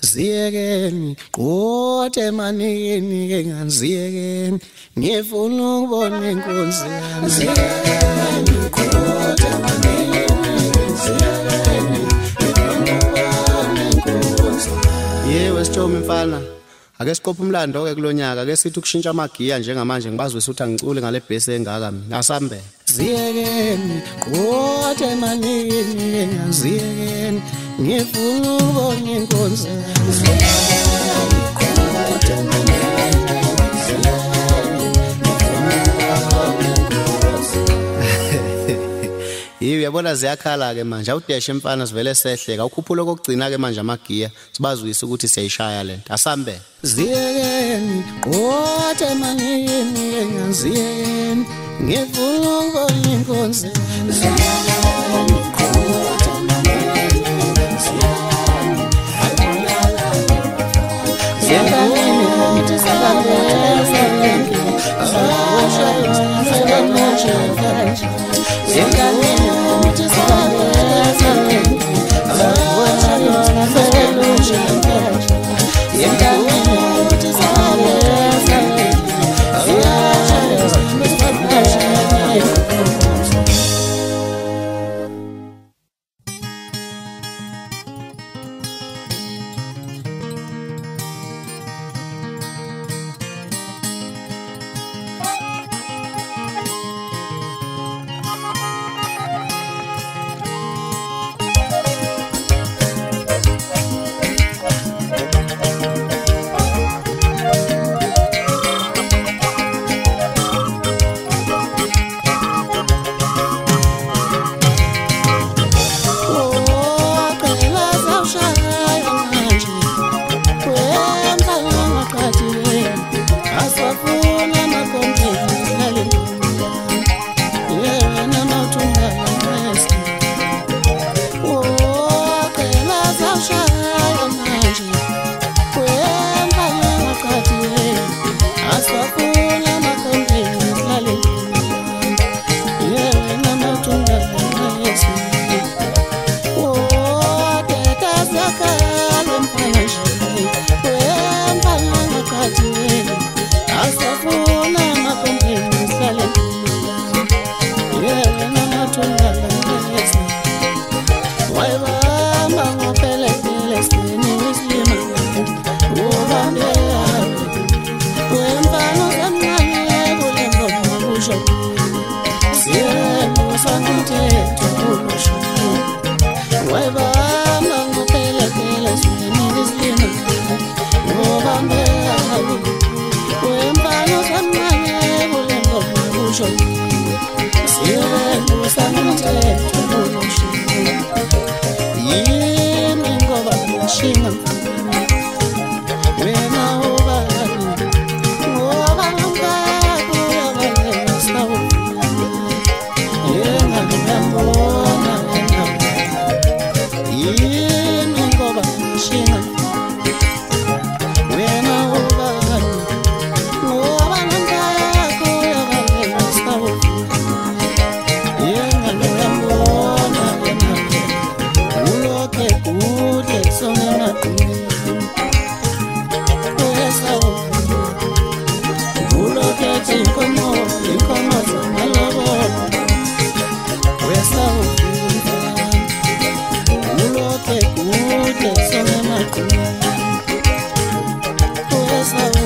ziyekeni qothe emanini ke ngiziyekeni ngifuna ukubona inkonzi yami ziyekeni qothe emanini ziyekeni ngifuna ukubona inkonzi yewe Sithombe mfana ake siqophe umlando ke kulonyaka ake sithi ukushintsha amagiya njengamanje ngibazwe ukuthi angicule ngale base engaka mina asambe ziyekeni qothe emanini ngiyaziyekeni ngifuna ukubona inkonzi ziyekeni qothe emanini uyabona ziyakhala ke manje awudeshe mfana sivele sehleka ukhuphula kokugcina ke manje amagiya sibazwisa ukuthi siyayishaya lento asambe ziyekeni qothe emanini ngiyaziyekeni ngifuna ukubona inkonzi ziyekeni qothe emanini Yes,